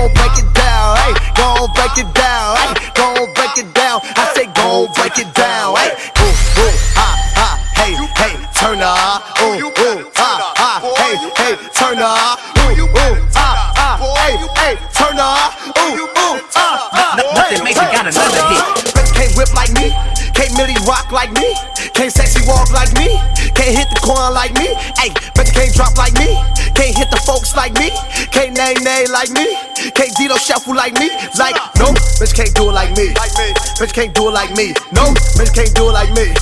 gon' break it down, hey, gon' break it down, hey, gon' break it down. I say gon' break it down, hey, ooh, ooh, hey, hey, turn up, ooh, ooh, hey, hey, turn up, ooh, ooh, hey, hey, turn up, ooh, ooh, Nothing major got another hit. Can't whip like me, can't Millie rock like me, can't sexy walk like me, can't hit the corn like me, ayy, bet you can't drop like me, can't hit the folks like me, can't nay like me, can't Dito shuffle like me, like, no, bitch can't do it like me, bitch can't do it like me, no, bitch can't do it like me.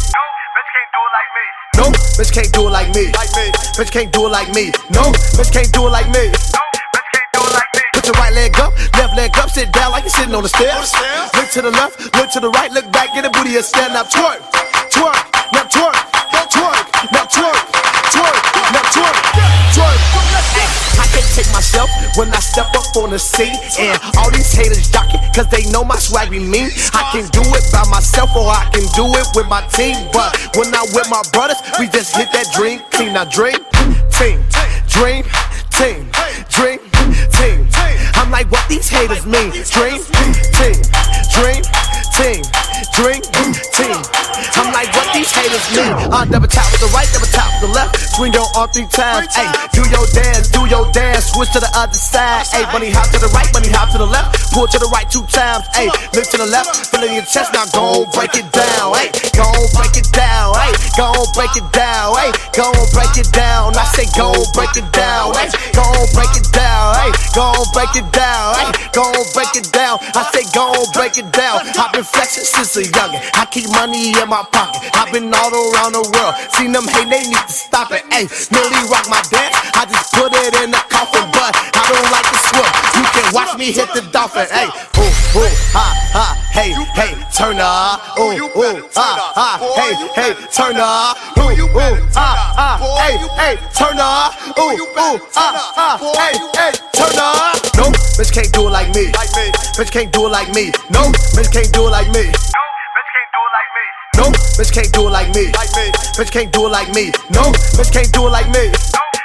No, bitch can't do it like me. Bitch can't do it like me. No, bitch can't do it like me. Put your right leg up, left leg up, sit down like you're sitting on the stairs. Look to the left, look to the right, look back, get the booty and stand up. Twerk, twerk, now twerk, twerk, now twerk, twerk, now twerk, twerk. I can't take myself when I step up on the scene, and all these haters jockey, cause they know my swag be mean. I can do it by myself or I can do it with my team, but when I'm with my brothers, we just hit that dream team. Now dream team, dream team, dream team. I'm like, what these haters mean? Dream team, dream team, dream team. I'm like, what these haters mean? Double tap with the right, double tap with the left. Swing your arm 3 times. Hey, do your dance, switch to the other side. Hey, bunny hop to the right, bunny hop to the left. Pull to the right 2 times. Hey, look to the left, feel in your chest. Now gon' break it down. Hey, gon' break it down. Hey, gon' break it down. Hey, gon' break it down. I say gon' break it down. Hey, gon' break it down. Hey, gon' break it down. Hey, gon' break it down. I say gon' break it down. I've been flexing since a youngin'. I keep money in my pocket. I've been all around the world. Seen them hate, they need to stop it. Hey, Millie rock my dance. I just put it in the coffin, but I don't like to swim. You can watch me hit the dolphin. Hey, ooh, ooh, hey, hey, turn up. Ooh, ooh, hey, hey, turn up. Ooh, ooh, hey, hey, turn up. Ooh, ooh, hey, hey, turn up. No, bitch can't do it like me. Bitch can't do it like me. No, bitch can't do it like me. No, bitch can't do it like me. Bitch can't do it like me. No, bitch can't do it like me.